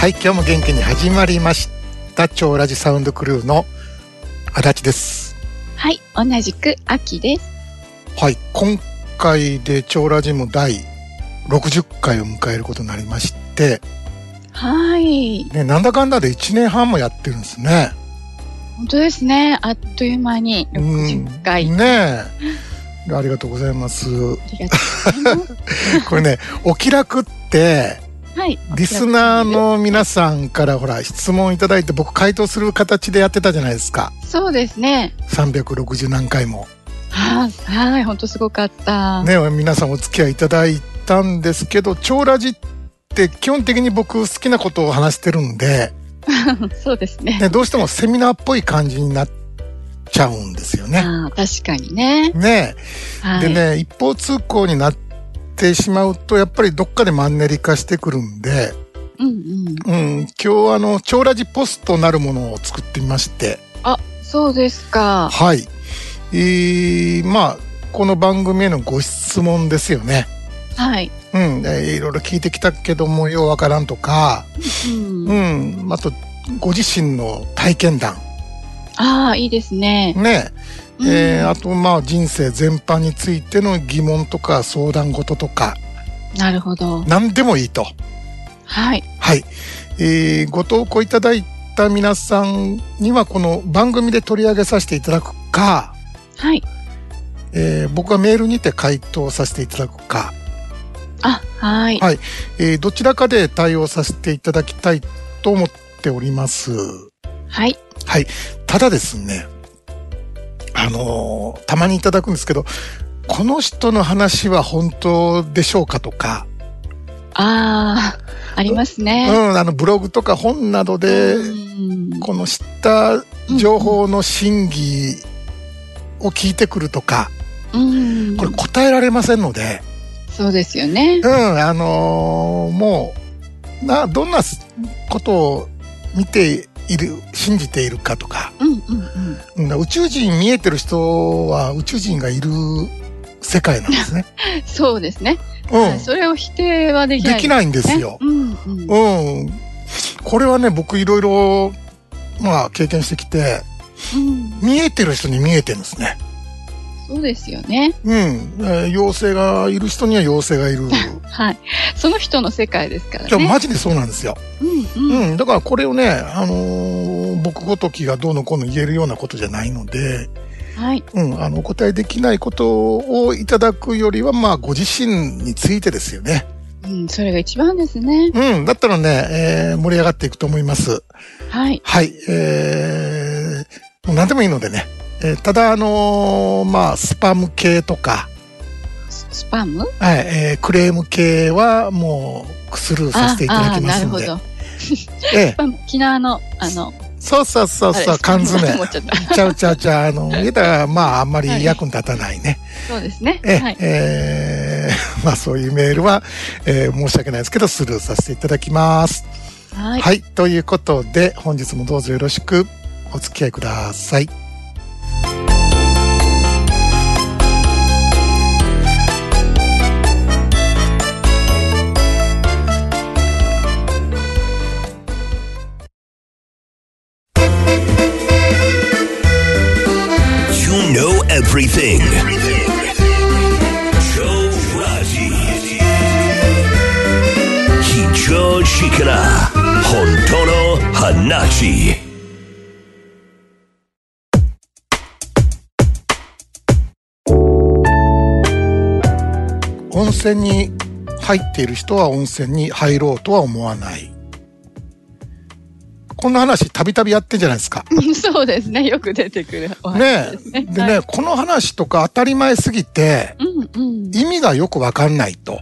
はい、今日も元気に始まりました超ラジサウンドクルーの足立です。 はい、同じく秋です。 はい、今回で超ラジも第60回を迎えることになりまして、 はい、 ね、なんだかんだで1年半もやってるんですね。 本当ですね。あっという間に60回。 ねえ、ありがとうございます。 ありがとうございます。 これね、お気楽ってはい、 リスナーの皆さんからほら質問いただいて僕回答する形でやってたじゃないですか。 そうですね。 360何回も。 はい、本当すごかった。 ね、皆さんお付き合いいただいたんですけど、超ラジって基本的に僕好きなことを話してるんで、 そうですね。 どうしてもセミナーっぽい感じになっちゃうんですよね。 確かにね。 ね、 はい、 でね、一方通行になってしまうとやっぱりどっかでマンネリ化してくるんで、今日超ラジポストなるものを作ってみまして。 あ、そうですか。 はい。まあこの番組へのご質問ですよね。 はい。 いろいろ聞いてきたけどもようわからんとか、あとご自身の体験談。 いいですね。 ね、あと人生全般についての疑問とか相談事とか。 なるほど。 何でもいいと。 はい。 はい。ご投稿いただいた皆さんにはこの番組で取り上げさせていただくか、 はい。 僕がメールにて回答させていただくか。 はい。 はい。どちらかで対応させていただきたいと思っております。 はい。 はい。ただですね、たまにいただくんですけど、この人の話は本当でしょうかとか。 ありますね。 ブログとか本などで、この知った情報の真偽を聞いてくるとか、これ答えられませんので。 そうですよね。 もうどんなことを見ている、信じているかとか、宇宙人見えてる人は宇宙人がいる世界なんですね。 そうですね。それを否定はできない、 できないんですよ。これはね、僕いろいろ経験してきて、見えてる人に見えてるんですね。 そうですよね。 妖精がいる人には妖精がいる。 はい。その人の世界ですからね。 マジでそうなんですよ。だからこれをね、僕ごときがどうのこうの言えるようなことじゃないので、 はい。 お答えできないことをいただくよりは、ご自身についてですよね。 それが一番ですね。 だったらね、盛り上がっていくと思います。 はい。 はい。何でもいいのでね。ただスパム系とか。 スパム？ はい。クレーム系はもうスルーさせていただきますので。 なるほど。スパム、沖縄のそう、缶詰。ちゃう。言ったら、あんまり役に立たないね。 そうですね。 そういうメールは、申し訳ないですけど、スルーさせていただきます。はい。ということで、本日もどうぞよろしくお付き合いください。 Everything. Joe Raji. Hicho Shikara. Hontono Hanachi. 温泉に入っている人は温泉に入ろうとは思わない。こんな話たびたびやってんじゃないですか。 そうですね。よく出てくるお話ですね。 でね、この話とか当たり前すぎて、意味がよくわかんないと。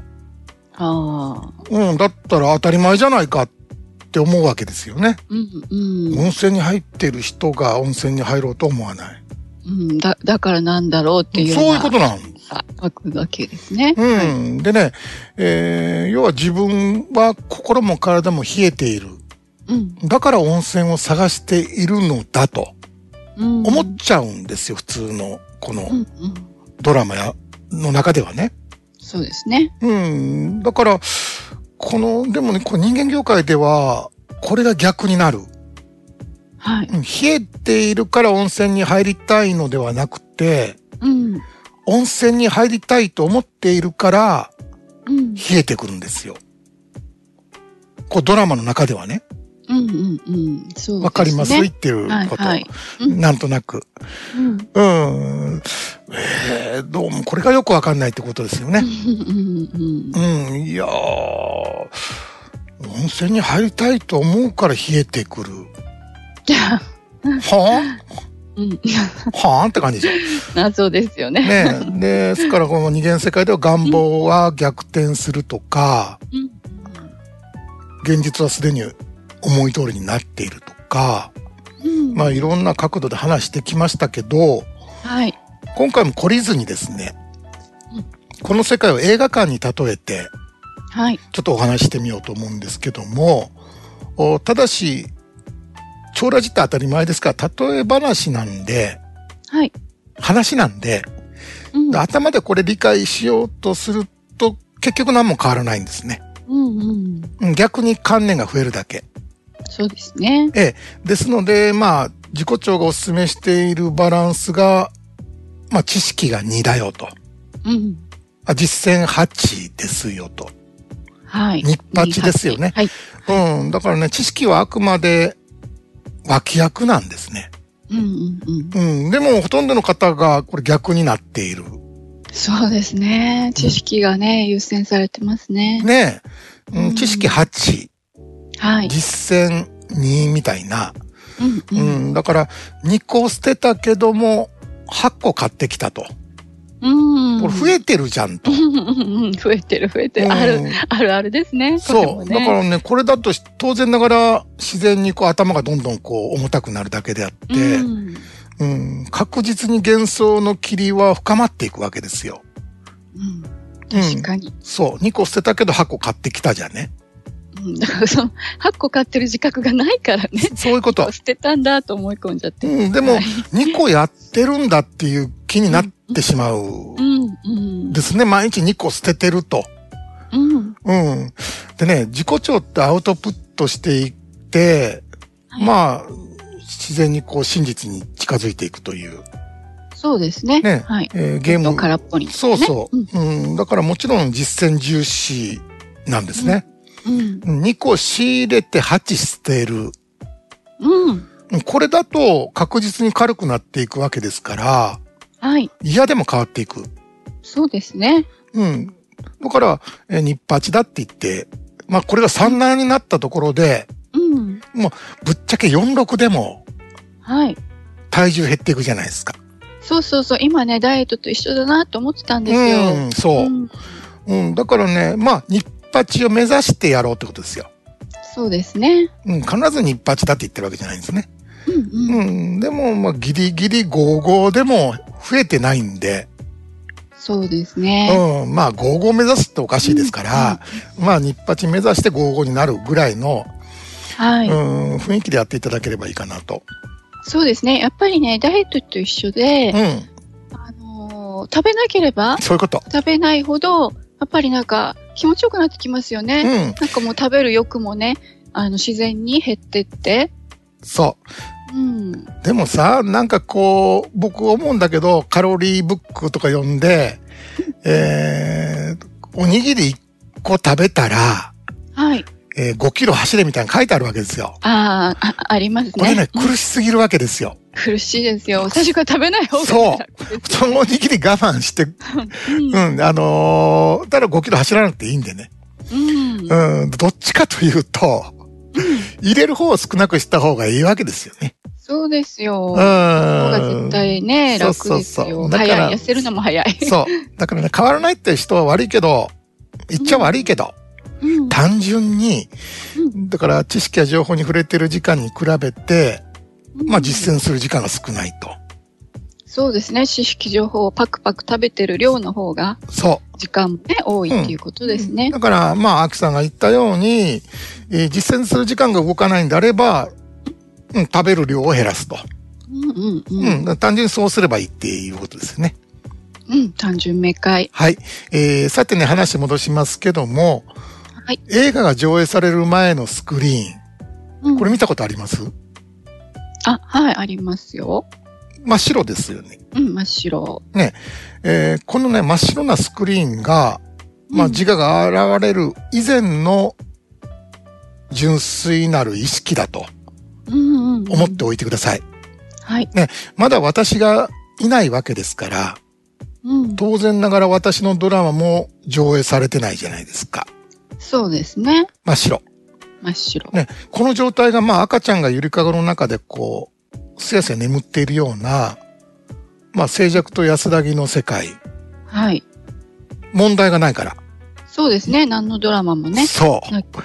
だったら当たり前じゃないかって思うわけですよね。温泉に入ってる人が温泉に入ろうと思わない。 だからなんだろうっていう。 そういうことなんです。 わくわけですね。 でね、要は自分は心も体も冷えている。だから温泉を探しているのだと思っちゃうんですよ、普通のこのドラマの中ではね。 そうですね。 だからでもね、人間業界ではこれが逆になる。 はい。 冷えているから温泉に入りたいのではなくて、温泉に入りたいと思っているから、冷えてくるんですよ。こうドラマの中ではね。 そうですね。 わかります言ってること。なんとなく。どうもこれがよくわかんないってことですよね。いやー、温泉に入りたいと思うから冷えてくる。はぁって感じでしょ。 そうですよね。 ね。ですからこの二元世界では願望は逆転するとか、現実はすでに思い通りになっているとか、まあいろんな角度で話してきましたけど、今回も懲りずにですね、この世界を映画館に例えて、ちょっとお話ししてみようと思うんですけども、ただし、超ラジって当たり前ですから、例え話なんで、話なんで、頭でこれ理解しようとすると結局何も変わらないんですね。逆に観念が増えるだけ。 そうですね。 ですので、まあ、自己長がお勧めしているバランスが、まあ、知識が2だよと。実践8ですよと。日8ですよね。だからね、知識はあくまで脇役なんですね。でも、ほとんどの方がこれ逆になっている。 そうですね。知識がね、優先されてますね。 知識8。実践2みたいな。だから、2個捨てたけども、8個買ってきたと。これ増えてるじゃんと。 増えてる。あるあるですね。 そう。だからね、これだと当然ながら自然にこう頭がどんどんこう重たくなるだけであって、確実に幻想の霧は深まっていくわけですよ。 確かに。 そう。2個捨てたけど8個買ってきたじゃんね。 だからその8個買ってる自覚がないからね。 そういうこと。 捨てたんだと思い込んじゃって。 でも、2個やってるんだっていう気になってしまう。ですね。毎日2個捨ててると。でね、自己長ってアウトプットしていって、まあ、自然にこう真実に近づいていくという。 そうですね。 ゲーム。 空っぽに。 そうそう。だからもちろん実践重視なんですね。2個仕入れて8捨てる。これだと確実に軽くなっていくわけですから、嫌でも変わっていく。 そうですね。 だから、日8だって言って、まあこれが37になったところで、もうぶっちゃけ46でも、体重減っていくじゃないですか。 そう。今ね、ダイエットと一緒だなと思ってたんですよ。 そう。だからね、まあ日8を目指してやろうってことですよ。 そうですね。 必ず日8だって言ってるわけじゃないんですね。でも、まあギリギリ55でも増えてないんで。 そうですね。 まあ55目指すっておかしいですから、まあ日8目指して55になるぐらいの、雰囲気でやっていただければいいかなと。 そうですね。やっぱりね、ダイエットと一緒で、食べなければ、 そういうこと。 食べないほど、やっぱりなんか気持ちよくなってきますよね。なんかもう食べる欲もね、自然に減ってって。 そう。でもさ、なんかこう、僕思うんだけど、カロリーブックとか読んで、おにぎり1個食べたら、5キロ走れみたいなの書いてあるわけですよ。 ありますね。 これね、苦しすぎるわけですよ。 苦しいですよ。最初から食べない方がそう。そのおにぎり我慢して、ただ5キロ走らなくていいんでね。どっちかというと、入れる方を少なくした方がいいわけですよね。 そうですよ。方が絶対ね、楽ですよ。早い。痩せるのも早い。 そう。だからね、変わらないって人は悪いけど、言っちゃ悪いけど、単純に、だから知識や情報に触れてる時間に比べて、まあ実践する時間が少ないと。 そうですね。知識情報をパクパク食べてる量の方が、時間もね、多いっていうことですね。 だから、まあ、アキさんが言ったように、実践する時間が動かないんであれば、食べる量を減らすと。単純にそうすればいいっていうことですね。 単純明快。 はい。さてね、話戻しますけども、映画が上映される前のスクリーン。 これ見たことあります？ はい、ありますよ。 真っ白ですよね。 真っ白。 ね。このね、真っ白なスクリーンが、自我が現れる以前の純粋なる意識だと思っておいてください。 はい。 ね、まだ私がいないわけですから、当然ながら私のドラマも上映されてないじゃないですか。 そうですね。 真っ白。 真っ白。 ね、この状態が赤ちゃんがゆりかごの中でこう、すやすや眠っているような、静寂と安らぎの世界。 はい。 問題がないから。 そうですね。何のドラマもね。 そう。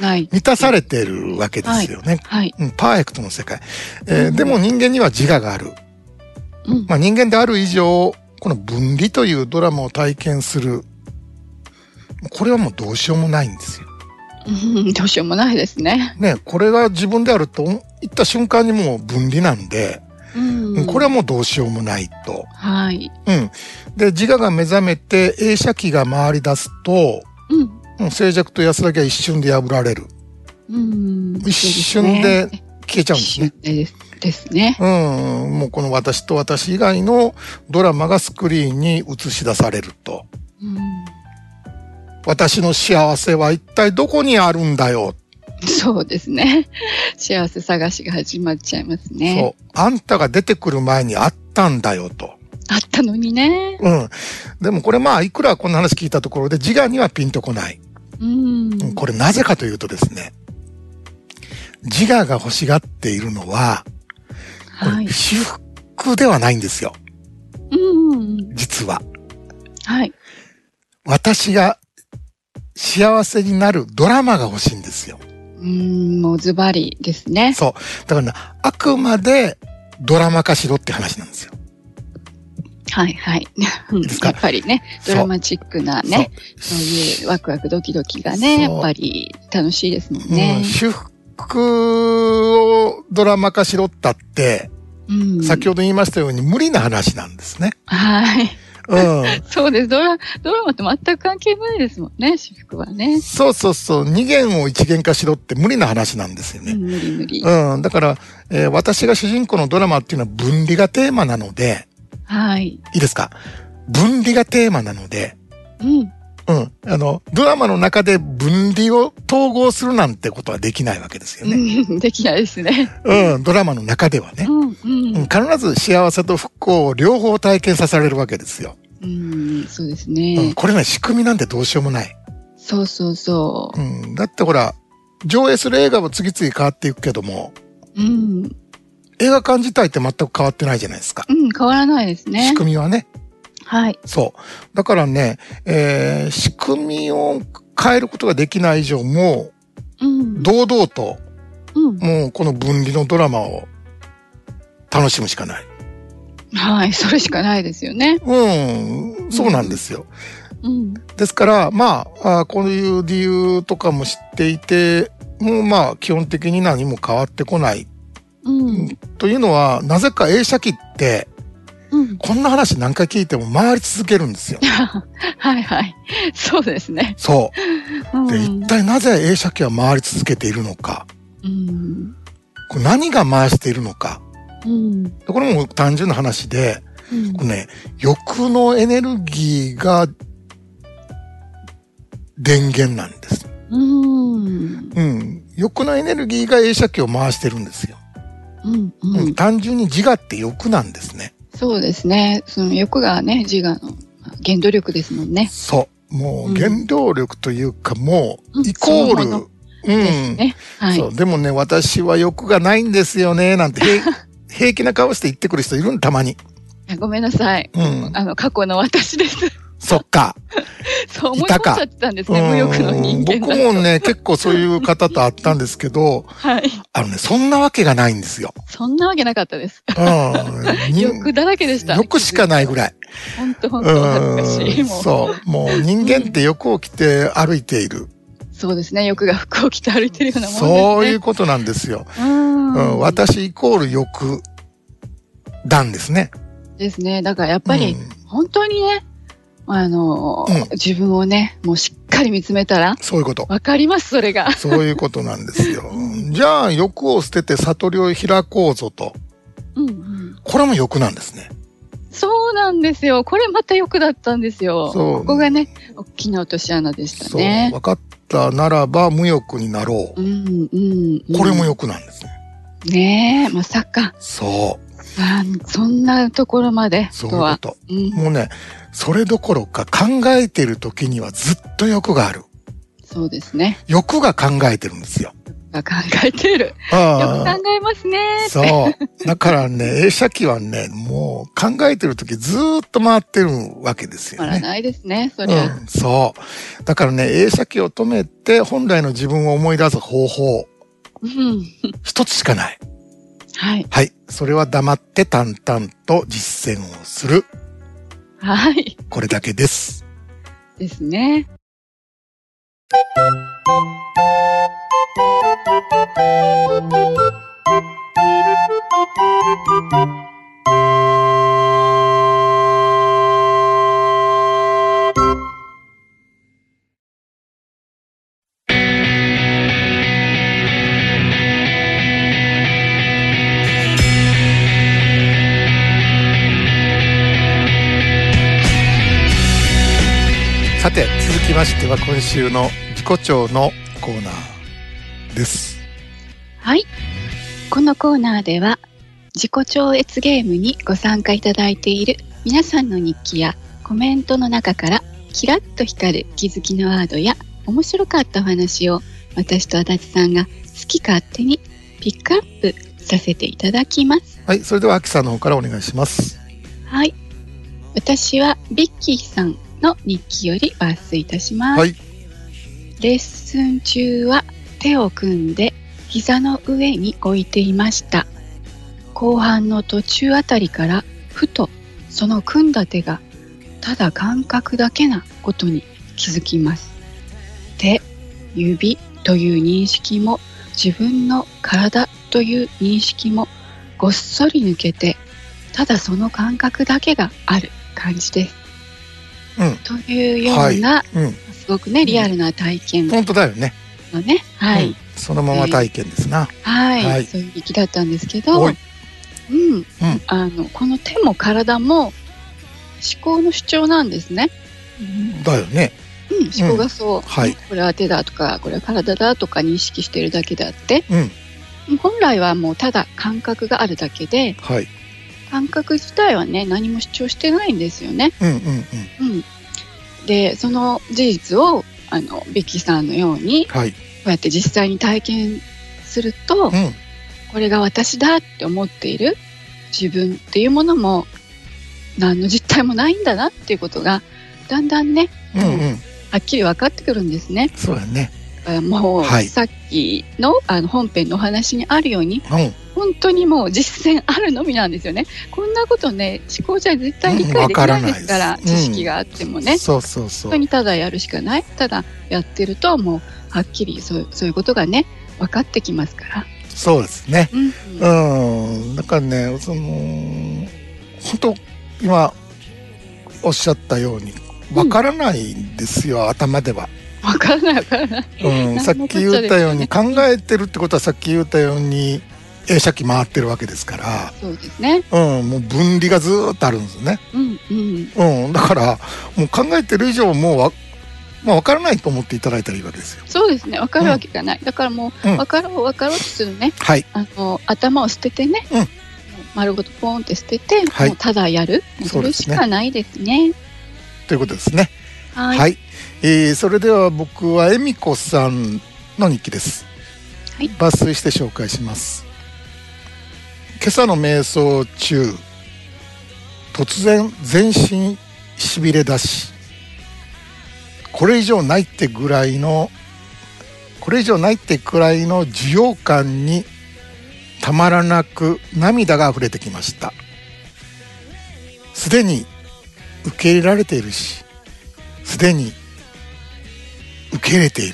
ない。 満たされているわけですよね。 はい。 パーフェクトの世界。でも人間には自我がある。人間である以上、この分離というドラマを体験する。これはもうどうしようもないんですよ。 どうしようもないですね。 ね、これが自分であると言った瞬間にもう分離なんで、これはもうどうしようもないと。 はい。 で、自我が目覚めて映写機が回り出すと、静寂と安らぎは一瞬で破られる。一瞬で消えちゃうんですね。 ですね。 もうこの私と私以外のドラマがスクリーンに映し出されると。私の幸せは一体どこにあるんだよ。 そうですね。幸せ探しが始まっちゃいますね。 そう。あんたが出てくる前にあったんだよと。 あったのにね。 でもこれいくらこんな話聞いたところで自我にはピンとこない。これなぜかというとですね、自我が欲しがっているのは、これ至福ではないんですよ。実は。 はい。 私が幸せになるドラマが欲しいんですよ。 もうズバリですね。 そう。だからあくまでドラマ化しろって話なんですよ。 はいはい。やっぱりね、ドラマチックなね、そういうワクワクドキドキがね、やっぱり楽しいですもんね。 至福をドラマ化しろったって、先ほど言いましたように無理な話なんですね。 はい。そうです。ドラマって全く関係ないですもんね、至福はね。 そう。二元を一元化しろって無理な話なんですよね。 無理。 だから、私が主人公のドラマっていうのは分離がテーマなので、 はい。 いいですか？分離がテーマなので、ドラマの中で分離を統合するなんてことはできないわけですよね。 できないですね。 ドラマの中ではね。必ず幸せと不幸を両方体験させられるわけですよ。 そうですね。 これね、仕組みなんてどうしようもない。 そう。 だってほら、上映する映画は次々変わっていくけども、映画館自体って全く変わってないじゃないですか。 変わらないですね。 仕組みはね。 はい。 そう。だからね、仕組みを変えることができない以上も、堂々と、もうこの分離のドラマを楽しむしかない。 はい、それしかないですよね。 そうなんですよ。ですから、こういう理由とかも知っていて、もう基本的に何も変わってこない。というのは、なぜか映写機って、こんな話何回聞いても回り続けるんですよ。 はい。そうですね。 そう。で、一体なぜ映写機は回り続けているのか。これ何が回しているのか。これも単純な話で、これね、欲のエネルギーが電源なんです。欲のエネルギーが映写機を回してるんですよ。単純に自我って欲なんですね。 そうですね。その欲がね、自我の原動力ですもんね。 そう。もう原動力というか、もうイコール。 ですね。 そう。でもね、私は欲がないんですよね、なんて平気な顔して言ってくる人いるたまに。 ごめんなさい。過去の私です。 そっか。 そう思い込んじゃってたんですね、無欲の人間だと。 僕もね、結構そういう方と会ったんですけど、そんなわけがないんですよ。 そんなわけなかったです。欲だらけでした。 欲しかないぐらい。 本当恥ずかしい。 そう。もう人間って欲を着て歩いている。 そうですね。欲が服を着て歩いてるようなものですね。 そういうことなんですよ。私イコール欲なんですね。 ですね。だからやっぱり、本当にね、 自分をね、もうしっかり見つめたら、 そういうこと。 わかります、それが。 そういうことなんですよ。じゃあ、欲を捨てて悟りを開こうぞと。これも欲なんですね。 そうなんですよ。これまた欲だったんですよ。ここがね、大きな落とし穴でしたね。 そう。分かったならば無欲になろう。これも欲なんですね。 ねえ、まさか。 そう。 そんなところまでとは。 そういうこと。もうね、それどころか考えてる時にはずっと欲がある。 そうですね。 欲が考えてるんですよ。 考えてる。よく考えますね。 そう。だからね、映写機はね、もう考えてる時ずーっと回ってるわけですよね。 回らないですね、そりゃ。 そう。だからね、映写機を止めて本来の自分を思い出す方法。一つしかない。 はい。 はい。それは黙って淡々と実践をする。 はい。 これだけです。 ですね。 さて、続きましては今週の自己調のコーナーです。 はい。このコーナーでは自己超越ゲームにご参加いただいている皆さんの日記やコメントの中からキラッと光る気づきのワードや面白かったお話を私と足立さんが好き勝手にピックアップさせていただきます。 はい。それではアキさんの方からお願いします。 はい。私はビッキーさんの日記より抜粋いたします。はい。レッスン中は手を組んで膝の上に置いていました。後半の途中あたりからふとその組んだ手がただ感覚だけなことに気づきます。手、指という認識も自分の体という認識もごっそり抜けてただその感覚だけがある感じです。というような、すごくねリアルな体験、 本当だよね。 はい、 そのまま体験ですな。 はい、そういう日記だったんですけど、この手も体も思考の主張なんですね。 だよね。 思考がそう、これは手だとかこれは体だとか認識しているだけであって、本来はもうただ感覚があるだけで、感覚自体はね何も主張してないんですよね。でその事実をビッキーさんのように、こうやって実際に体験すると、これが私だって思っている自分っていうものも何の実体もないんだなっていうことがだんだんね、はっきり分かってくるんですね。 そうだね。 もう、さっきの本編のお話にあるように、本当にもう実践あるのみなんですよね。こんなことね思考じゃ絶対理解できないですから、知識があってもね、本当にただやるしかない。ただやってるともうはっきりそういうことがね分かってきますから。 そうですね。だからね、本当今おっしゃったように分からないんですよ、頭では。 分からない。 さっき言ったように考えてるってことはさっき言ったように映写機回ってるわけですから。 そうですね。 もう分離がずーっとあるんですね。だからもう考えてる以上もう分からないと思っていただいたらいいわけですよ。 そうですね。分かるわけがない。だからもう分かろうとするね。頭を捨ててね。丸ごとポンって捨てて、もうただやる。それしかないですね。 ということですね。はい。それでは僕は恵美子さんの日記です。抜粋して紹介します。今朝の瞑想中、突然全身しびれ出し、これ以上ないってくらいの需要感にたまらなく涙が溢れてきました。すでに受け入れられているし、すでに受け入れている。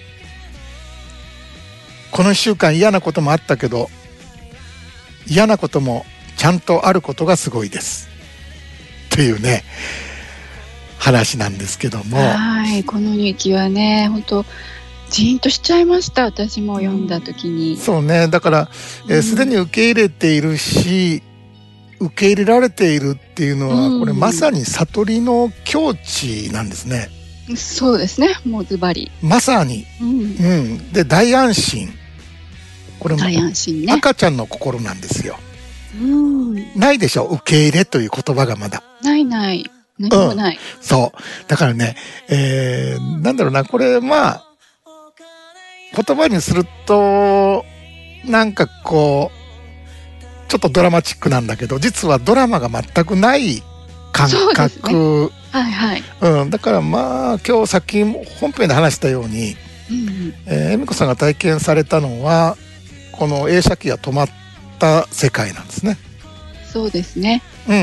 この1週間嫌なこともあったけど、嫌なこともちゃんとあることがすごいです。というね。 話なんですけども。 はい、この日記はね、本当ジーンとしちゃいました。私も読んだ時に。 そうね。だから、すでに受け入れているし、受け入れられているっていうのは、これまさに悟りの境地なんですね。 そうですね。もうズバリ。 まさに。で、大安心。これも大安心ね。 赤ちゃんの心なんですよ。ないでしょ、受け入れという言葉がまだ。 ないない。何もない。 そう。だからね、なんだろうな、これまあ、言葉にすると、なんかこう、ちょっとドラマチックなんだけど、実はドラマが全くない感覚。 はいはい。 だからまあ、今日さっき本編で話したように、恵美子さんが体験されたのは、この映写機が止まった世界なんですね。 そうですね。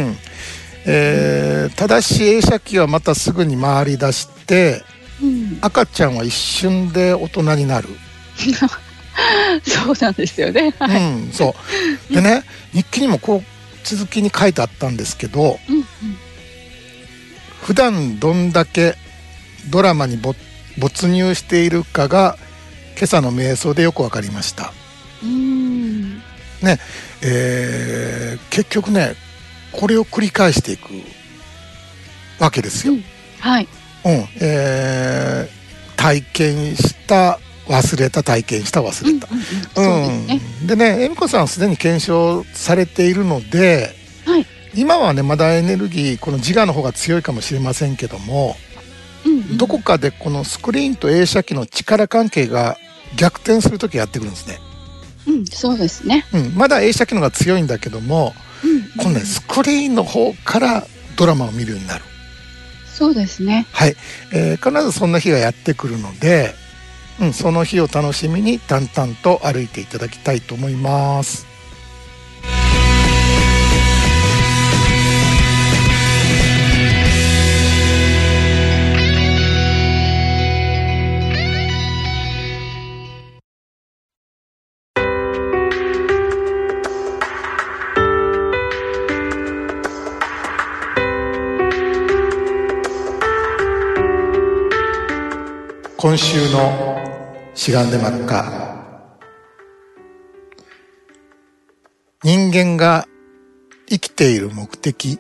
ただし映写機はまたすぐに回り出して、赤ちゃんは一瞬で大人になる。 そうなんですよね。 そう。でね、日記にもこう続きに書いてあったんですけど、普段どんだけドラマに没入しているかが今朝の瞑想でよくわかりました。ね、結局ね、これを繰り返していくわけですよ。体験した忘れた、体験した忘れた。でね、恵美子さんはすでに検証されているので、今はねまだエネルギー、この自我の方が強いかもしれませんけども、どこかでこのスクリーンと映写機の力関係が逆転する時やってくるんですね。 そうですね。 まだ映写機の方が強いんだけども、このねスクリーンの方からドラマを見るようになる。 そうですね。 はい、必ずそんな日がやってくるので、その日を楽しみに淡々と歩いていただきたいと思います。今週のしがんで真っ赤。人間が生きている目的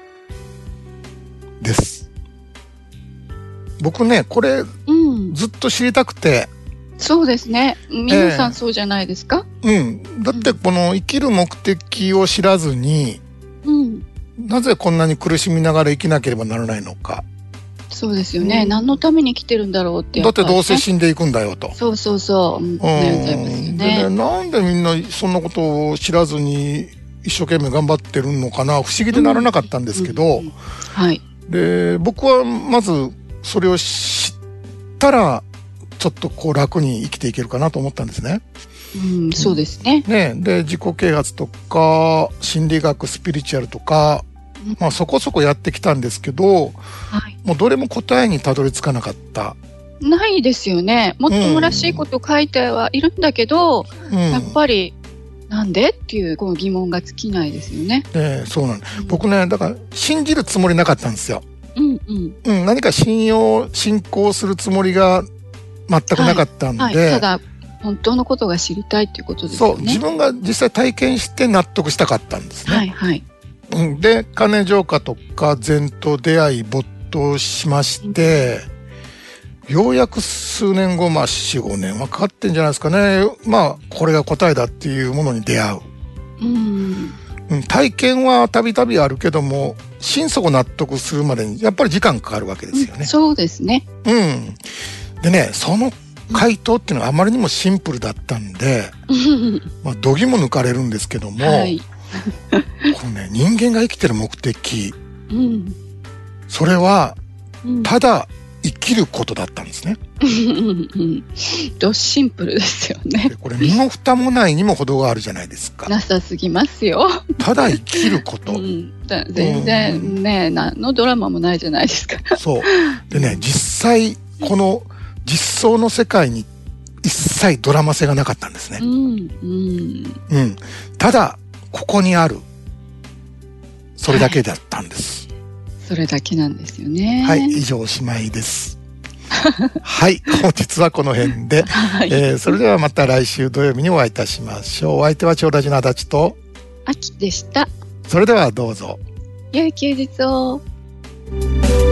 です。僕ね、これ、ずっと知りたくて。 そうですね。皆さんそうじゃないですか？ だってこの生きる目的を知らずに、なぜこんなに苦しみながら生きなければならないのか。 そうですよね。何のために生きてるんだろうって、 だってどうせ死んでいくんだよと。 そうそうそう。悩んじゃいますよね。 でね、なんでみんなそんなことを知らずに一生懸命頑張ってるのかな、不思議でならなかったんですけど、で僕はまずそれを知ったらちょっとこう楽に生きていけるかなと思ったんですね。 そうですね。 で自己啓発とか心理学、スピリチュアルとか、まあそこそこやってきたんですけど、もうどれも答えにたどり着かなかった。 ないですよね。もっともらしいこと書いてはいるんだけど、やっぱりなんでっていうこの疑問が尽きないですよね。 そうなんです。僕ね、だから信じるつもりなかったんですよ。何か信仰するつもりが全くなかったんで、 ただ本当のことが知りたいっていうことですよね。 そう、自分が実際体験して納得したかったんですね。で、金浄化とか禅と出会い没頭しまして、ようやく数年後、まあ4、5年はかかってんじゃないですかね。まあこれが答えだっていうものに出会う。体験はたびたびあるけども、心底納得するまでにやっぱり時間かかるわけですよね。 そうですね。 でね、その回答っていうのはあまりにもシンプルだったんで、まあ度肝抜かれるんですけども、このね、人間が生きてる目的、それはただ生きることだったんですね。 ドシンプルですよね。 これ身も蓋もないにも程があるじゃないですか。 なさすぎますよ。 ただ生きること。 全然ね、何のドラマもないじゃないですか。 そう。でね、実際この実相の世界に一切ドラマ性がなかったんですね。ただここにある、それだけだったんです。 それだけなんですよね。 はい、以上おしまいです。はい、本日はこの辺で、はい、それではまた来週土曜日にお会いいたしましょう。お相手は超ラジの足立とあきでした。 それではどうぞ。 良い休日を。